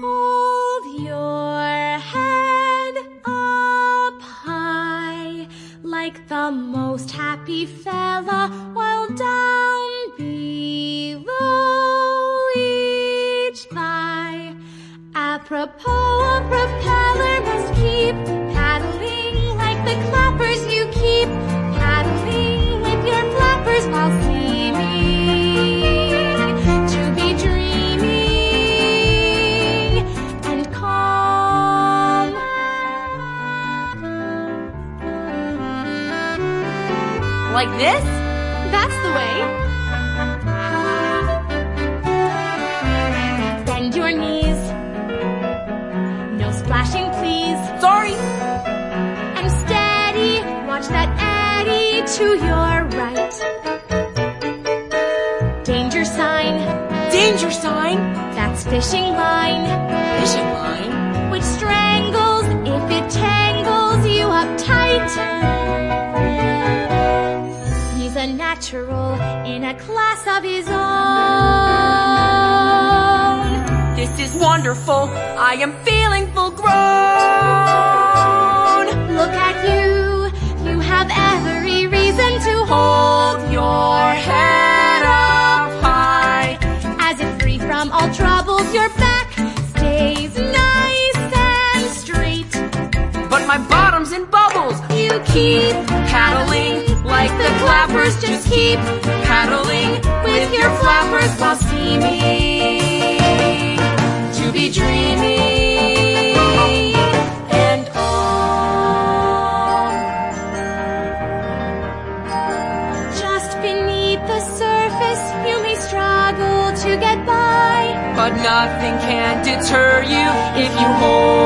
Hold your head up high, like the most happy fella, while down below each thigh. Apropos, a propeller must keep paddling like the clappers you keep paddling with your flappers while seeming to be dreaming and calm. Like this? That's the way. Bend your knees. No splashing, please. Sorry. And steady. Watch that eddy to your right. Danger sign. Danger sign? That's fishing line. Fishing line? Which strangles if it tangles you up tight. He's a natural in a class of his own. This is wonderful. I am feeling full grown. Look at you. You have every reason to hold your head up high. As if free from all troubles, your back stays nice and straight. But my bottom's in bubbles. You keep Paddling like the clappers. Just keep paddling with your flappers while seeming to be dreaming and on. just beneath the surface. You may struggle to get by. But nothing can deter you if you hold